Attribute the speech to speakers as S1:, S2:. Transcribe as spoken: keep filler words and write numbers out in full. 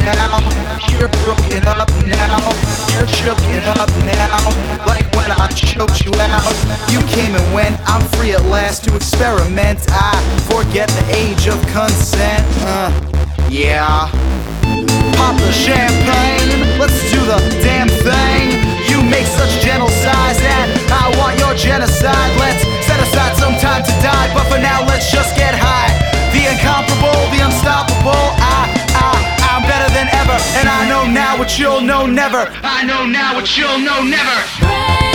S1: now. You're broken up now. You're choking up now. Like when I choked you out. You came and went, I'm free at last to experiment. I forget the age of consent. Uh, yeah. Pop the champagne, let's do the damn thing. You make such gentle sighs that I want your genocide. Let's set aside some time to die, but for now let's just get high. The incomparable, the unstoppable, I, I, I'm better than ever. And I know now what you'll know never. I know now what you'll know never.